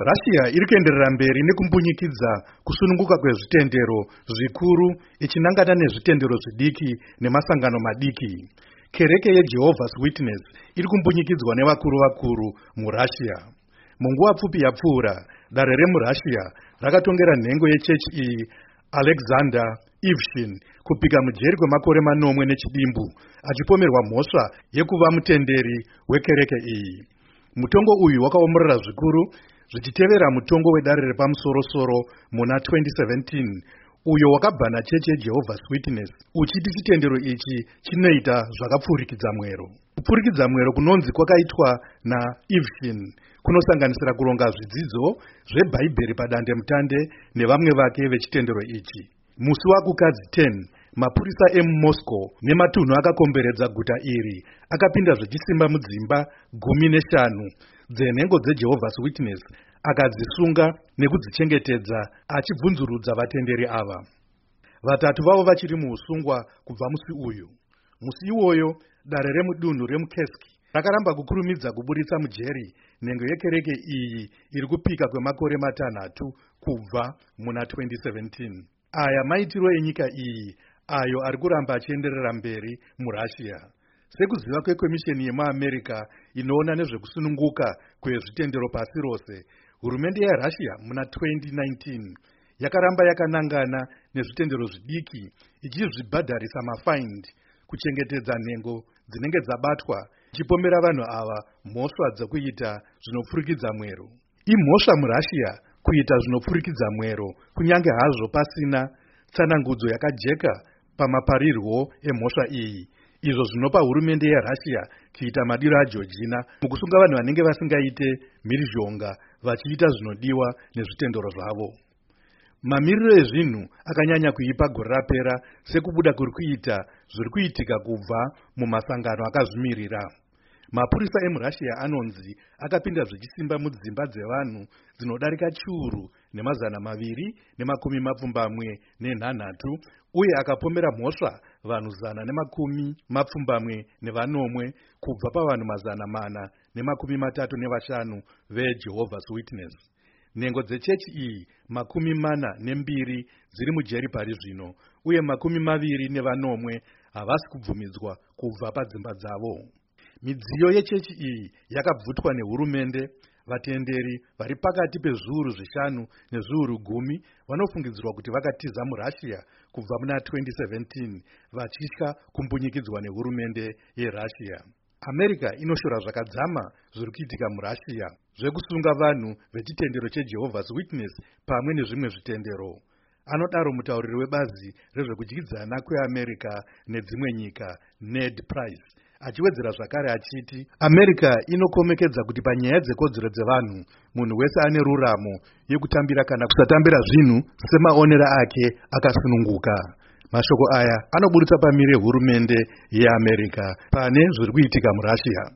Russia iri kuenderera mberi nekumbunyikidza kusununguka kwezvitendero zvikuru ichinangana nezvitendero zvidiki nemasangano madiki. Kereke yeJehovah's Witness iri kumbunyikidzwa nevakuru muRussia. Munguva pfupi yapfuura, dare remuRussia rakatongera nhengo yechechi iyi Alexander Ivshin kupika mujeri kwemakore 8 nechidimbu achipomerwa mhosva yekuva mutenderi wekereke iyi. Mutongo uyu wakaomorera zvikuru zvichitevera mutongo wedare repamusoro-soro muna 2017 uyo wakabhana chechi yeJehovah's Witness uchiti chitendero ichi chinoita zvakapfurikidza mwero. Kupfurikidza mwero kunonzi kwakaitwa naIvshin kunosanganisira kuronga zvidzidzo zvebhaibheri padandemutande nevamwe vake vechitendero ichi. Musi wakukadzi 10 mapurisa emuMoscow nematunhu akakomberedza guta iri akapinda zvichisimba mudzimba 15 dzenhengo dzeJehovah's Witness akadzisunga nekudzichengetedza achibvunzurudza vatenderi ava. Vatatu vavo vachiri muusungwa kubva musi uyu. Musi iwoyo dare remudunhu remuKursk rakaramba kukurumidza kuburitsa mujeri nhengo yekereke iyi iri kupika kwemakore 6 kubva muna 2017. Aya maitiro enyika iyi ayo ari kuramba achienderera mberi muRussia. Sekuziva kwekomisheni yemuAmerica inoona nezvekusununguka kwezvitendero pasi rose, hurumende yeRussia muna 2019 yakaramba yakanangana nezvitendero zvidiki ichizvibhadharisa mafaind kuchengetedza nhengo dzinenge dzabatwa, ichipomera vanhu ava mhosva dzekuita zvinopfurikidza mwero. Imhosva muRussia kuita zvinopfurikidza mwero kunyange hazvo pasina tsanangudzo yakajeka pamaparirwo emhosva iyi, izvo zvinopa hurumende yeRussia kuita madiro aJorgina mukusunga vanhu vanenge vasingaite mhirizhonga vachiita zvinodiwa nezvitendero zvavo. Mamiriro ezvinhu akanyanya kuipa gore rapera sekubuda kuri kuita zviri kuitika kubva mumasangano akazvimirira. Mapurisa emuRussia anonzi akapinda zvichisimba mudzimba dzevanhu dzinodarika chiuru nemazana 226 uye akapomera mhosva vanhu 120 kubva pavanhu 435 veJehovah's Witness. Nhengo dzechechi iyi 42 dziri mujeri pari zvino uye 24 havasi kubvumidzwa kubva padzimba dzavo. Midziyo yechechi iyi yakabvutwa nehurumende. Vatenderi vari pakati pezviuru 5 nezviuru 10 vanofungidzirwa kuti vakatiza muRussia kubva muna 2017 vachitya kumbunyikidzwa nehurumende yeRussia. America inoshora zvakadzama zviri kuitika muRussia zvekusunga vanhu vechitendero cheJehovah's Witness pamwe nezvimwe zvitendero. Anodaro mutauriri webazi rezvekudyidzana kweAmerica nedzimwe nyika Ned Price, achiwedzera zvakare achiti America inokomekedza kuti panyaya dzekodzero dzevanhu munhu wese ane ruramo yekutambira kana kusatambira zvinhu semaonera ake akasununguka. Mashoko aya anoburitsa pamire hurumende yeAmerica pane zviri kuitika muRussia.